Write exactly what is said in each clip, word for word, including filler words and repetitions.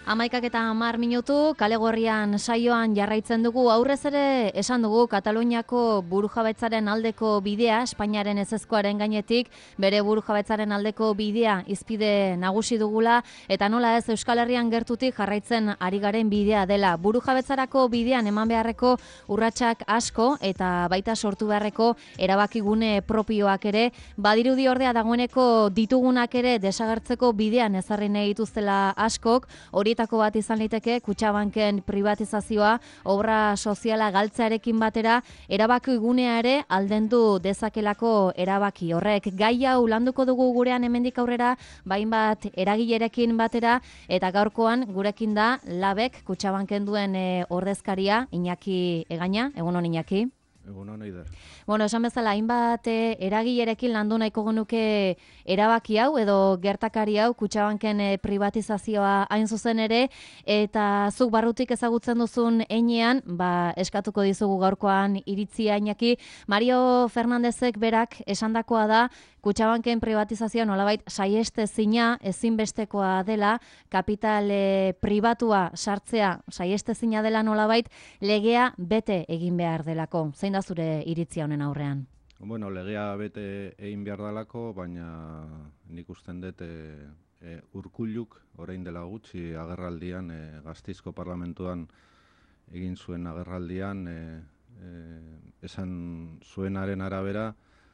Amaikak eta hamar minutu, kale gorrian saioan jarraitzen dugu. Aurrez ere esan dugu Kataluniako burujabetzaren aldeko bidea, Espainiaren ezezkoaren gainetik, bere burujabetzaren aldeko bidea izpide nagusi dugula, eta nola ez Euskal Herrian gertutik jarraitzen ari garen bidea dela. Burujabetzarako bidean eman beharreko urratsak asko eta baita sortu beharreko erabakigune propioak ere, badirudi ordea dagoeneko ditugunak ere desagertzeko bidean ezarri nahi dituztela askok, hori bat izan liteke Kutxabanken privatizazioa, obra soziala galtzearekin batera, erabaki gunea ere aldendu dezakelako erabaki horrek. Gai hau landuko dugu gurean hemendik aurrera, bain bat eragilerekin batera, eta gaurkoan gurekin da Labek Kutxabanken duen e, ordezkaria, Iñaki Egaña. Egunon, Iñaki. Egunon, Eider. Bueno, esan bezala, hainbat eh, eragilerekin landu nahiko genuke erabaki hau edo gertakari hau Kutxabanken eh, privatizazioa hain zuzen ere, eta zuk barrutik ezagutzen duzun heinean, ba, eskatuko dizugu gaurkoan iritzia, Iñaki. Mario Fernandezek berak esandakoa da Kutxabanken privatizazioa nolabait saiestezina ezinbestekoa dela, kapital eh, pribatua sartzea saiestezina dela nolabait, legea bete egin behar delako. Zein da zure iritzia honen aurrean? Bueno, legea bete egin behar dalako, baina nik usten dut e, e, Urkulluk orain dela gutxi agerraldian, e, Gasteizko parlamentuan egin zuen agerraldian, e, e, esan zuenaren arabera,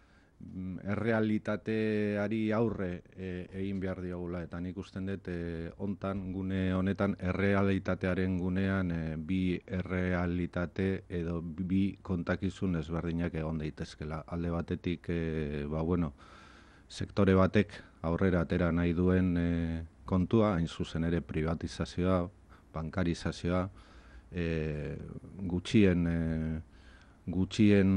errealitateari aurre e, egin behar diogula, eta nik usten dut e, hontan gune honetan errealitatearen gunean e, bi errealitate edo bi kontakizun ezberdinak egon daitezkela. Alde batetik, e, ba bueno, sektore batek aurrera atera nahi duen e, kontua, hain zuzen ere privatizazioa, bankarizazioa, e, gutxien e, gutxien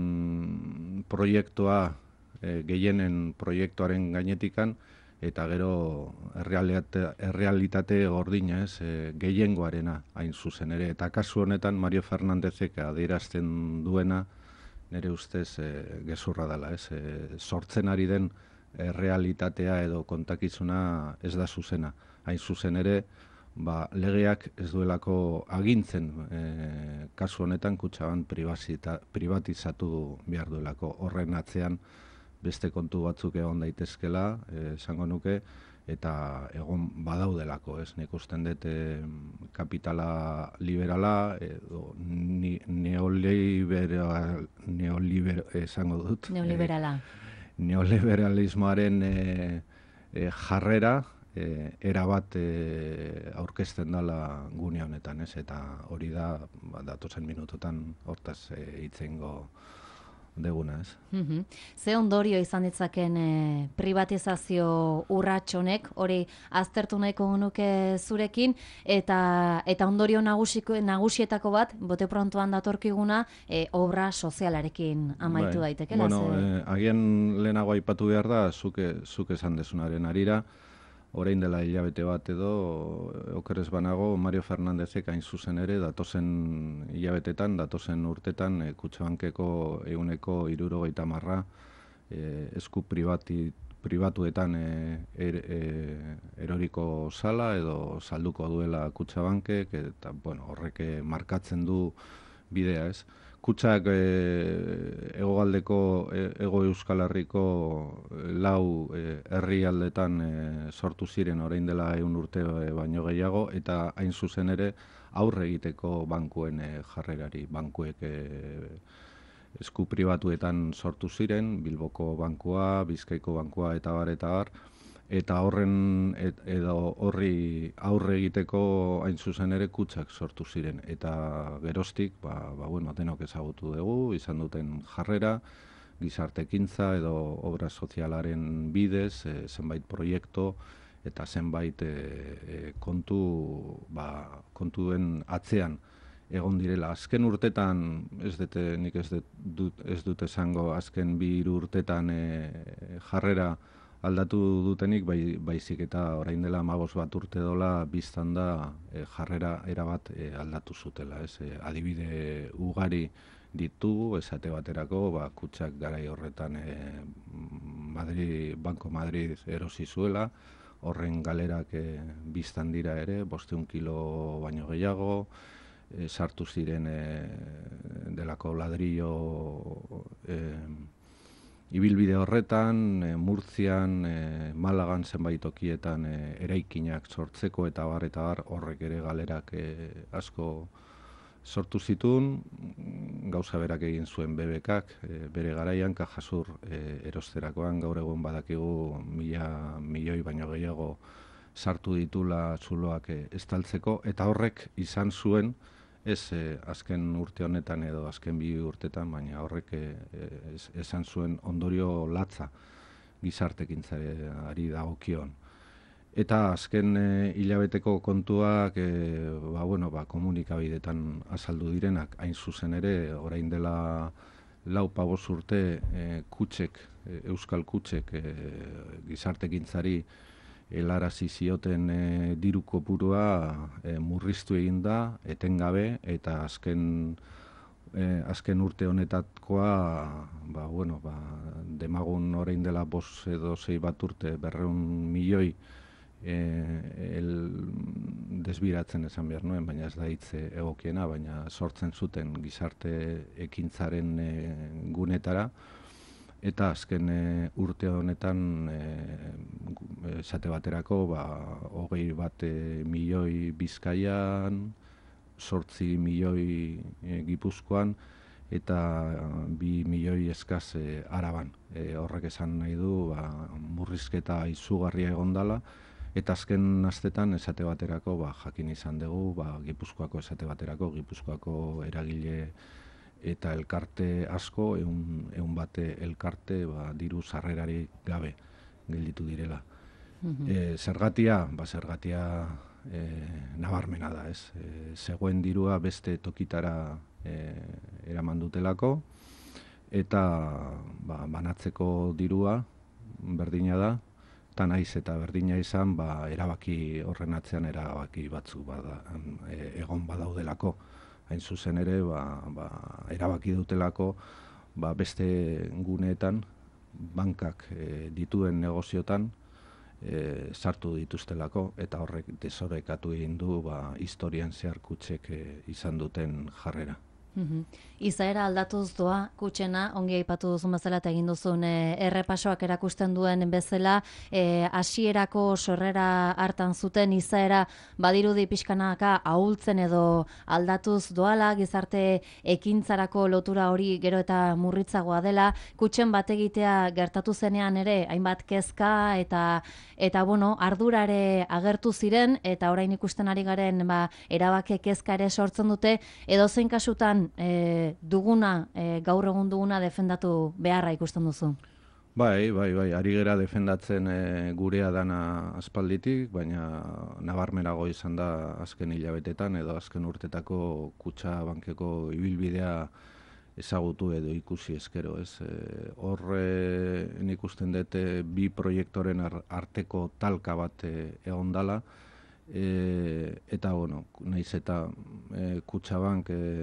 proiektua, e, gehienen proiektuaren gainetikan, eta gero errealitate, errealitate gordina, ez, e, gehiengoarena hain zuzen ere. Eta kasu honetan Mario Fernandezek adierazten duena, nire ustez e, gezurra dela, ez, e, sortzen ari den errealitatea edo kontakizuna ez da zuzena. Hain zuzen ere, ba, legeak ez duelako agintzen e, kasu honetan Kutxabank privatizatu behar duelako. Horren atzean beste kontu batzuk egon daitezkela, e, esango nuke, eta egon badaudelako, ez? Nik usten dut e, kapitala liberala edo ni, neoliberal, neoliber, esango dut. Neoliberala. E, neoliberalismoaren e, e, jarrera, E, erabat e, aurkezten dela gune honetan, ez? Eta hori da, ba, datozen minututan hortaz e, hitzengo deguna, ez? Mm-hmm. Ze ondorio izan ditzaken e, privatizazio urrats honek, hori aztertu nahiko genuke zurekin, eta eta ondorio nagusiko, nagusietako bat, bote prontoan datorkiguna, e, obra sozialarekin amaitu bai. daitekela. Bueno, ze... e, agian lehenago aipatu behar da, zuke, zuke esan dezunaren arira, orain dela hilabete bat edo, okerez banago, Mario Fernandezek hain zuzen ere, datozen hilabetetan, datozen urtetan, e, Kutxabankeko ehuneko hirurogeita marra e, esku privati, pribatuetan e, er, e, eroriko sala edo salduko duela Kutxabankek, eta bueno, horrek markatzen du bidea, ez? Kutxak e, egogaldeko, e, ego Euskal Herriko lau e, herrialdetan e, sortu ziren orain dela ehun urte e, baino gehiago, eta hain zuzen ere aurre egiteko bankuen e, jarrerari. Bankuek e, esku pribatuetan sortu ziren, Bilboko bankua, Bizkaiko bankua eta bar eta bar, eta horren et, edo horri aurre egiteko hain zuzen ere Kutxak sortu ziren. Eta geroztik, ba, ba, bueno, denok ezagutu dugu, izan duten jarrera, gizartekintza edo obra sozialaren bidez, e, zenbait proiektu eta zenbait e, e, kontu, ba, kontuen atzean egon direla. Azken urtetan, ez dute, nik ez dut, ez dut esango, azken bi hiru urtetan e, jarrera aldatu dutenik, bai, baizik eta orain dela hamabost bat urte dola biztan da e, jarrera erabat e, aldatu zutela. Ez? E, adibide ugari ditugu, esate baterako, ba, Kutxak garai horretan e, Madrid, Banko Madrid erosi zuela, horren galerak e, biztan dira ere, bosteun kilo baino gehiago, e, sartu ziren e, delako ladrillo e, ibilbide horretan, e, Murtzian, e, Malagan zenbait tokietan e, eraikinak sortzeko eta bar eta bar horrek ere galerak e, asko sortu zituen, gauza berak egin zuen B B Kak, e, bere garaian Kajasur e, erosterakoan gaur egun badakigu mila milioi baino gehiago sartu ditula zuloak e, estaltzeko, eta horrek izan zuen, ez e, azken urte honetan edo azken bi urtetan, baina horrek e, ez, esan zuen ondorio latza gizartekintzari dagokion. Eta azken e, hilabeteko kontuak e, ba, bueno, ba, komunikabidetan azaldu direnak, hain zuzen ere, orain dela lau paboz urte e, kutsek, e, euskal kutsek e, gizartekintzari helarazi zioten e, diru kopurua e, murriztu egin da, etengabe, eta azken e, azken urte honetakoa ba, bueno, ba, demagun orain dela bost edo sei bat urte berreun milioi E, el, desbiratzen esan behar nuen, baina ez da hitz egokiena, baina sortzen zuten gizarte ekintzaren e, gunetara, eta azken e, urte honetan e, esate baterako ba, hogei bat e, milioi Bizkaian, sortzi milioi e, Gipuzkoan, eta bi milioi eskaz e, Araban. E, horrek esan nahi du ba, murrizketa izugarria egondala, eta azken astetan esate baterako ba, jakin izan dugu, ba, Gipuzkoako esate baterako, Gipuzkoako eragile eta elkarte asko, ehun, ehun bate elkarte ba, diru sarrerari gabe gelditu direla. Mm-hmm. E, zergatia, ba, zergatia e, nabarmena da, ez? E, zegoen dirua beste tokitara e, eraman dutelako, eta ba, banatzeko dirua berdina da, eta naiz eta berdina izan, ba, erabaki horren atzean erabaki batzuk bada, e, egon badaudelako. Hain zuzen ere, ba, ba, erabaki dutelako ba, beste guneetan, bankak e, dituen negoziotan e, sartu dituztelako, eta horrek desorekatu egin du ba, historian zehar kutsek e, izan duten jarrera. Mm-hmm. Izaera aldatuz doa kutxena, ongi aipatu duzun bezala eta egin duzun e, errepasoak erakusten duen bezala, e, hasierako sorrera hartan zuten izaera badirudi pixkanaka ahultzen edo aldatuz doala, gizarte ekintzarako lotura hori gero eta murritzagoa dela, kutxen bat egitea gertatu zenean ere hainbat kezka eta eta bueno, ardurare agertu ziren, eta orain ikusten ari garen ba, erabake kezka ere sortzen dute, edozein kasutan E, duguna, e, gaur egun duguna defendatu beharra ikusten duzu? Bai, bai, bai, ari gera defendatzen e, gurea dana aspalditik, baina nabarmerago izan da azken hilabetetan edo azken urtetako kutxa bankeko ibilbidea ezagutu edo ikusi eskero, ez? E, horre nik ikusten dute bi proiektoren arteko talka bat e, egon dala, e, eta, bueno, nahiz eta e, Kutxabank e,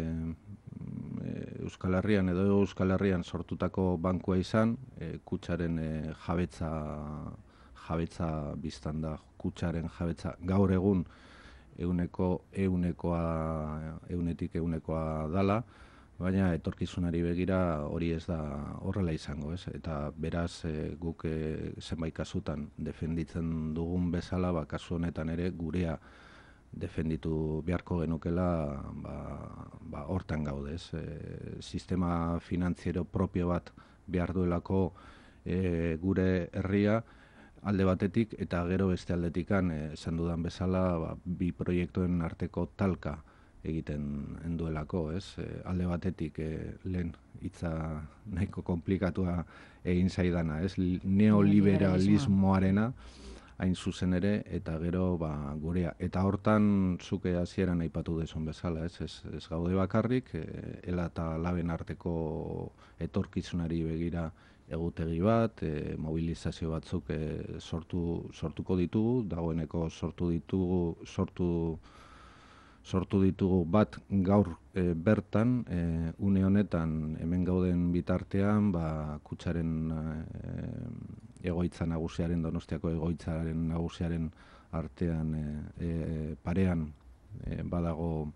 Euskal Herrian edo Euskal Herrian sortutako bankua izan, e, kutxaren e, jabetza, jabetza biztan da, kutxaren jabetza gaur egun euneko eunekoa, eunetik eunekoa dala, baina etorkizunari begira hori ez da horrela izango, ez? Eta beraz e, guk e, zenbait kasutan defenditzen dugun bezala, ba, kasu honetan ere gurea defenditu beharko genukela ba, ba, hortan gaude, ez? E, sistema finantziero propio bat behar duelako e, gure herria alde batetik, eta gero beste aldetikan e, esan dudan bezala ba, bi proiektuen arteko talka egiten enduelako, ez? E, alde batetik e, lehen hitza nahiko komplikatua egin zaidana, ez? Neoliberalismoarena hain zuzen ere, eta gero ba, gurea. Eta hortan zuke hasieran aipatu dezun bezala, ez, ez, ez gaude bakarrik, e, ela eta laben arteko etorkizunari begira egutegi bat, e, mobilizazio batzuk e, sortu, sortuko ditugu, dagoeneko sortu ditugu, sortu, sortu ditugu bat gaur e, bertan, e, une honetan hemen gauden bitartean, ba, kutxaren e, egoitza nagusiaren, Donostiako egoitzaren nagusiaren artean e, e, parean e, badago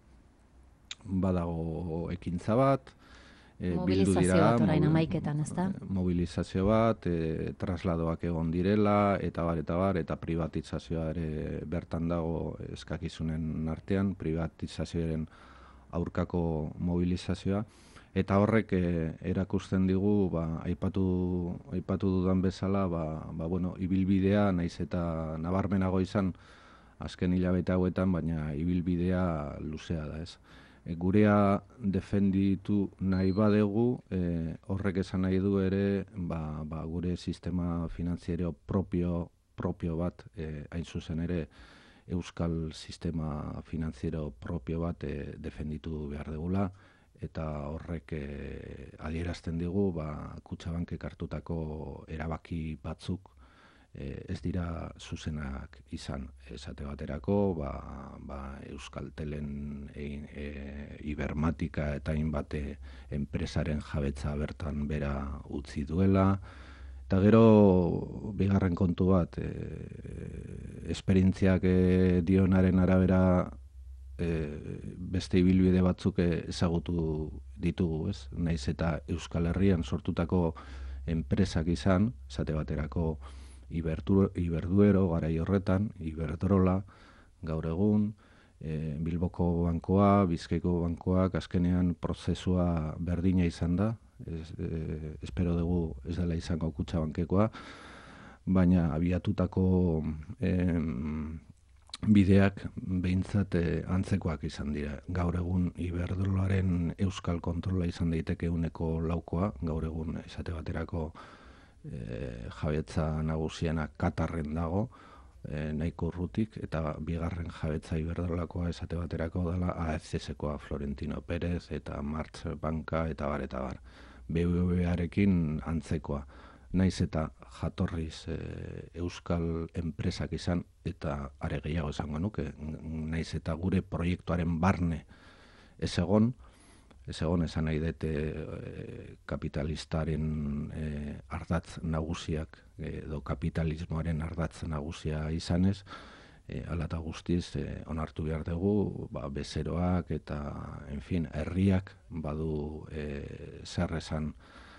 badago ekintza bat, e, bildu Mobilizazio dira, bat orain mobil- hamaiketan, ezta? mobilizazio bat, e, trasladoak egon direla, eta bar, eta bar, eta privatizazioa ere bertan dago eskakizunen artean, privatizazioaren aurkako mobilizazioa, eta horrek e, erakusten digu, ba, aipatu, aipatu dudan bezala, ba, ba, bueno, ibilbidea, naiz eta nabarmenago izan, azken hilabete hauetan, baina ibilbidea luzea da, ez. E, gurea defenditu nahi badegu, e, horrek esan nahi du ere, ba, ba, gure sistema finantziero propio, propio bat, e, hain zuzen ere, euskal sistema finantziero propio bat e, defenditu behar degula, eta horrek e, adierazten digu, ba, Kutxabankek hartutako erabaki batzuk e, ez dira zuzenak izan. Esate baterako, ba, ba, Euskaltelen e, e, Ibermatika eta hainbat enpresaren jabetza bertan bera utzi duela. Eta gero, bigarren kontu bat, e, esperientziak e, dionaren arabera e, beste ibilbide batzuk ezagutu ditugu, ez? Naiz eta Euskal Herrian sortutako enpresak izan, esate baterako Ibertu, Iberduero, garai horretan, Iberdrola, gaur egun, e, Bilboko bankoa, Bizkaiko bankoak, azkenean prozesua berdina izan da, ez, e, espero dugu ez dela izango Kutxabankekoa, baina abiatutako em, bideak behintzat e, antzekoak izan dira. Gaur egun Iberdrolaren euskal kontrola izan daiteke uneko laukoa, gaur egun esate baterako e, jabetza nagusiena Katarren dago, e, nahiko urrutik, eta bigarren jabetza Iberdrolakoa esate baterako dela A F C koa Florentino Pérez eta March Banka eta bar eta bar. B B V Arekin antzekoa. Naiz eta jatorriz e, euskal enpresak izan, eta are gehiago esango nuke, naiz eta gure proiektuaren barne ez egon, ez egon esan nahi dute e, kapitalistaren e, ardatz nagusiak, edo kapitalismoaren ardatz nagusia izanez, e, ala eta guztiz e, onartu behar dugu, ba, bezeroak eta, en fin, herriak badu e, zer esan.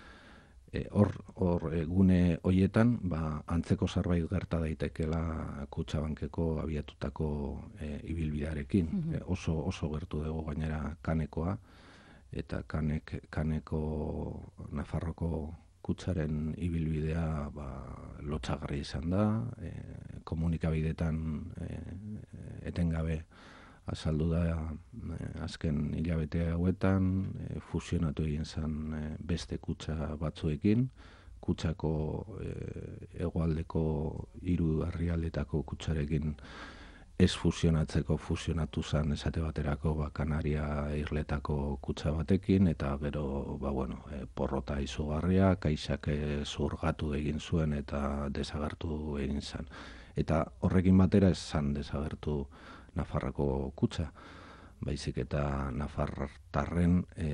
Hor, hor gune hoietan, ba, antzeko zerbait gerta daitekela Kutxabankeko abiatutako e, ibilbidearekin. Mm-hmm. e, oso, oso gertu dugu gainera Kanekoa, eta kanek, Kaneko Nafarroko Kutxaren ibilbidea ba, lotsagarri izan da, e, komunikabidetan e, etengabe azaldu da eh, azken hilabete hauetan, eh, fusionatu egin zen eh, beste kutxa batzuekin, kutxako eh, hegoaldeko hiru herrialdetako kutxarekin ez fusionatzeko fusionatu zen esate baterako ba, Kanaria irletako kutxa batekin, eta gero ba, bueno, eh, porrota izugarria, kaixak eh, zurgatu egin zuen eta desagertu egin zen. Eta horrekin batera ez zen desagertu Nafarroko kutxa, baizik eta nafartarren e,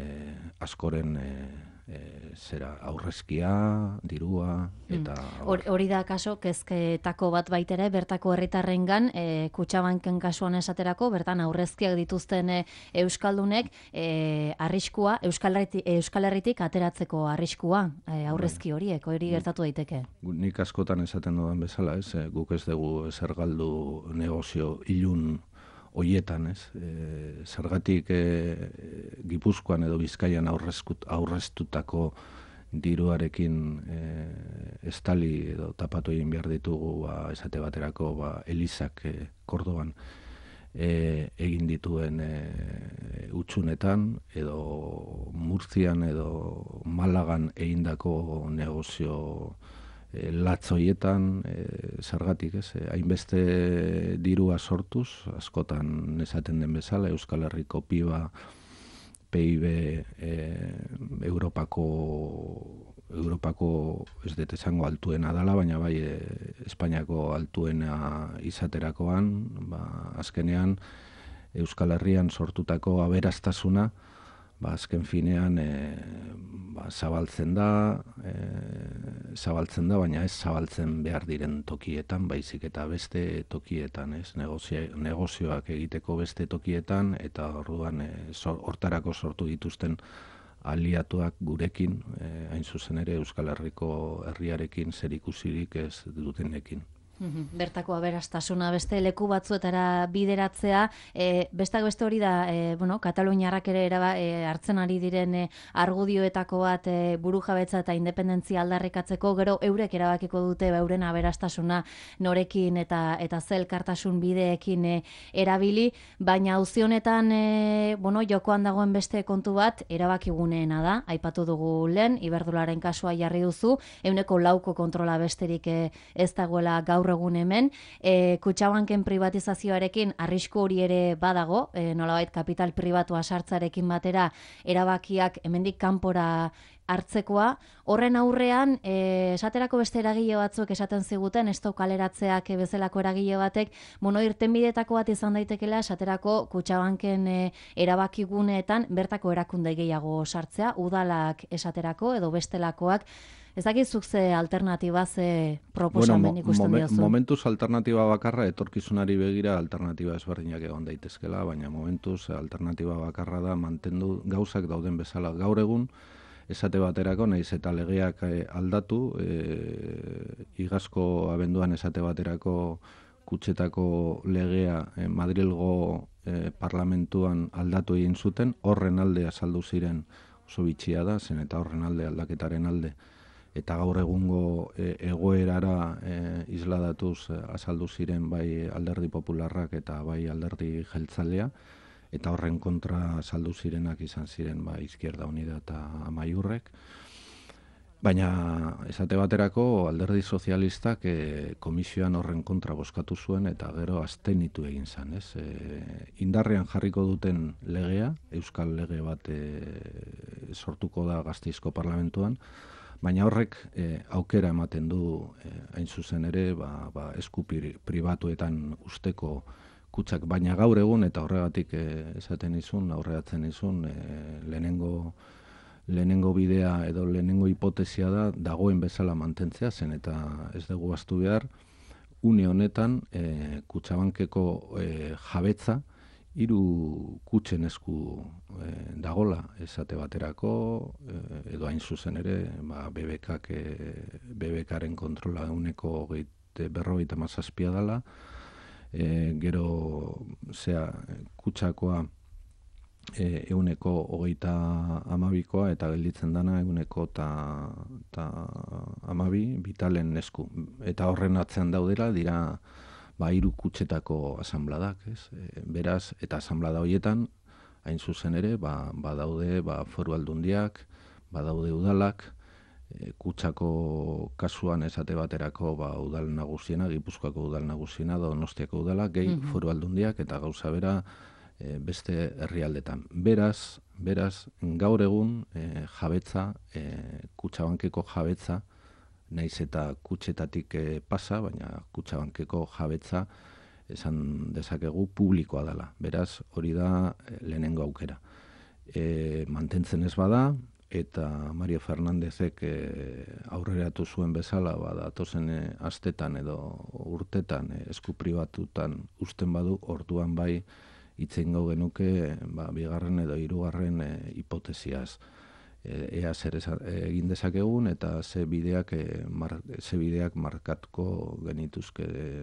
askoren e, e, zera aurrezkia, dirua, eta... Hori mm. da kaso, kezketako bat baitere, bertako herritarrengan, e, Kutxabanken kasuan esaterako, bertan aurrezkiak dituzten e, euskaldunek, e, arriskua, Euskal Herritik, Euskal Herritik ateratzeko arriskua, e, aurrezki horiek, hori gertatu daiteke. Nik askotan esaten dudan bezala, ez, e, guk ez dugu zer galdu negozio ilun hoietan, ez, e, zergatik e, Gipuzkoan edo Bizkaian aurreztutako diruarekin e, estali edo tapatu egin behar ditugu, ba, esate baterako ba, Elizak e, Kordoban e, egin dituen e, utsunetan, edo Murtzian edo Malagan egindako negozio e, latzoietan, e, zergatik, ez, e, hainbeste dirua sortuz, askotan esaten den bezala, Euskal Herriko piba P I B e, Europako Europako ez dut esango altuena dela, baina bai e, Espainiako altuena izaterakoan, ba, azkenean Euskal Herrian sortutako aberastasuna ba, azken finean e, ba, zabaltzen da, e, zabaltzen da, baina ez zabaltzen behar diren tokietan, baizik eta beste tokietan, ez? Negozio, negozioak egiteko beste tokietan, eta orduan e, so, hortarako sortu dituzten aliatuak gurekin, e, hain zuzen ere Euskal Herriko herriarekin zerikusirik ez dutenekin. Bertako aberastasuna beste leku batzuetara bideratzea, e, bestak beste hori da, e, bueno, Kataluniarrak ere eraba, e, hartzen ari diren e, argudioetako bat e, burujabetza eta independentzia aldarrikatzeko, gero eurek erabakiko dute euren aberastasuna norekin eta eta zelkartasun bideekin e, erabili, baina auzi honetan e, bueno, jokoan dagoen beste kontu bat erabakiguneena da, aipatu dugu lehen, Iberdrolaren kasua jarri duzu, ehuneko lauko kontrola besterik e, ez dagoela gaur egun hemen, e, Kutxabanken privatizazioarekin arrisku hori ere badago, e, nolabait kapital pribatua sartzarekin batera erabakiak hemendik kanpora hartzekoa. Horren aurrean, e, esaterako beste eragile batzuk esaten ziguten, ez kaleratzeak bezalako eragile batek, mono irtenbidetako bat izan daitekela, esaterako Kutxabanken e, erabakiguneetan bertako erakunde gehiago sartzea, udalak esaterako edo bestelakoak. Ez dakizuk ze alternatiba, ze proposamen bueno, ikusten momen, diozu? Momentuz alternatiba bakarra, etorkizunari begira alternatiba ezberdinak egon daitezkela, baina momentuz alternatiba bakarra da mantendu gauzak dauden bezala. Gaur egun, esate baterako, nahiz eta legeak aldatu, e, igazko abenduan esate baterako kutxetako legea e, Madrilgo e, parlamentuan aldatu egin zuten, horren alde azaldu ziren oso bitxia da, zen eta horren alde aldaketaren alde, eta gaur egungo e, egoerara e, isladatuz e, azaldu ziren bai alderdi popularrak eta bai alderdi jeltzalea, eta horren kontra azaldu zirenak izan ziren bai Izquierda Unida eta Amaiurrek. Baina esate baterako alderdi sozialistak e, komisioan horren kontra bozkatu zuen eta gero abstenitu egin zen. Ez? E, indarrean jarriko duten legea, euskal lege bat e, sortuko da Gasteizko parlamentuan, baina horrek e, aukera ematen du e, hain zuzen ere ba, ba, esku pribatuetan usteko kutsak, baina gaur egun eta horregatik e, esaten izun, aurreatzen izun, e, lehenengo, lehenengo bidea edo lehenengo hipotesia da dagoen bezala mantentzea zen eta ez dugu ahaztu behar, une honetan e, Kutxabankeko e, jabetza hiru kutxen esku e, dagola esate baterako, e, edo hain zuzen ere, ba, B B K, e, B B Karen kontrola uneko berrogeita hamazazpia dela, e, gero zea kutxakoa e, euneko hogeita amabikoa eta gelditzen dana euneko ta, ta amabi bitalen esku. Eta horren atzean daudela dira ba, hiru kutxetako asanbladak, ez? E, beraz, eta asanblada horietan, hain zuzen ere, ba, badaude ba, foru aldundiak, badaude udalak, e, kutxako kasuan esate baterako ba, udal nagusiena, Gipuzkoako udal nagusiena, Donostiako udala, gehi mm-hmm. foru aldundiak, eta gauza bera e, beste herrialdetan. Beraz, beraz, gaur egun e, jabetza, e, Kutxabankeko jabetza, naiz eta kutxetatik e, pasa, baina Kutxabankeko jabetza esan dezakegu publikoa dela. Beraz, hori da e, lehenengo aukera. E, mantentzen ez bada, eta Mario Fernandezek e, aurreratu zuen bezala, ba, datozen e, astetan edo urtetan e, esku pribatutan usten badu, orduan bai hitzein gau genuke ba, bigarren edo hirugarren e, hipotesiaz. Ea zer egin dezakegun eta ze bideak, mar, ze bideak markatko genituzke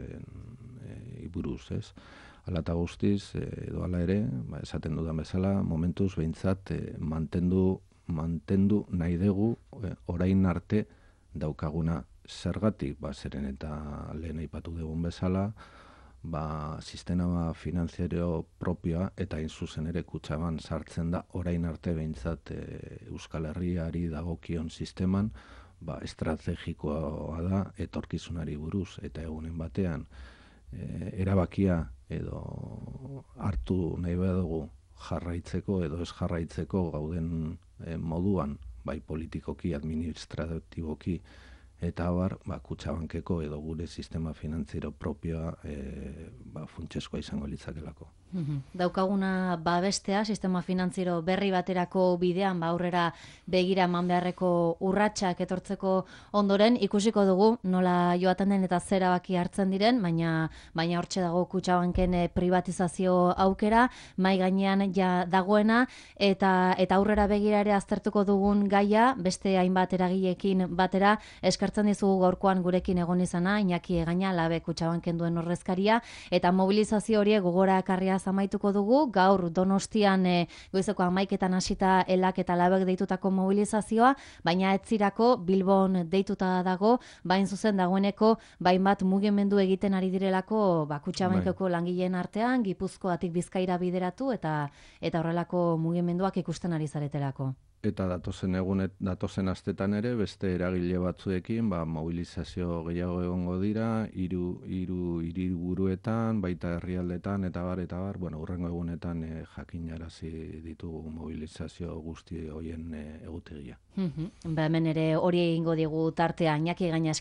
e, buruz, ez? Hala eta guztiz, edo hala ere, ba, esaten dudan bezala, momentuz behintzat e, mantendu, mantendu nahi dugu e, orain arte daukaguna zergatik, ba, zeren eta lehen aipatu dugun bezala, ba, sistema finanziario propioa eta hain zuzen ere Kutxaban sartzen da orain arte behintzat e, Euskal Herriari dagokion sisteman ba, estrategikoa da etorkizunari buruz eta egunen batean e, erabakia edo hartu nahi badugu jarraitzeko edo ez jarraitzeko gauden e, moduan, bai politikoki, administratiboki, eta abar, ba, Kutxabankeko edo gure sistema finantziero propioa e, ba, funtsezkoa izango litzakelako. Daukaguna babestea, sistema finantziero berri baterako bidean, ba aurrera begira eman beharreko urratsak etortzeko ondoren, ikusiko dugu nola joaten den eta zera baki hartzen diren, baina baina hortxe dago Kutxabanken privatizazio aukera, mai gainean ja dagoena, eta eta aurrera begira ere aztertuko dugun gaia, beste hainbat eragileekin batera, eskertzen dizugu gaurkoan gurekin egon izana, Iñaki Egaña, Labe Kutxabanken duen ordezkaria, eta mobilizazio horiek gogora ekarria amaituko dugu, gaur Donostian e, goizeko hamaiketan hasita elak eta labek deitutako mobilizazioa, baina etzirako Bilbon deituta dago, bain zuzen dagoeneko, bain bat mugimendu egiten ari direlako ba, Kutxabankeko langileen artean, Gipuzkoatik Bizkaira bideratu, eta eta horrelako mugimenduak ikusten ari zaretelako. Eta datozen egunet, datozen astetan ere, beste eragile batzuekin, ba, mobilizazio gehiago egongo dira, hiru hiru hiriburuetan, baita herrialdetan, eta bar, eta bar, bueno, hurrengo egunetan e, jakinarazi ditugu mobilizazio guzti hoien e, egutegia. Ba, hemen ere hori egingo digu tartea, Iñaki Egaña,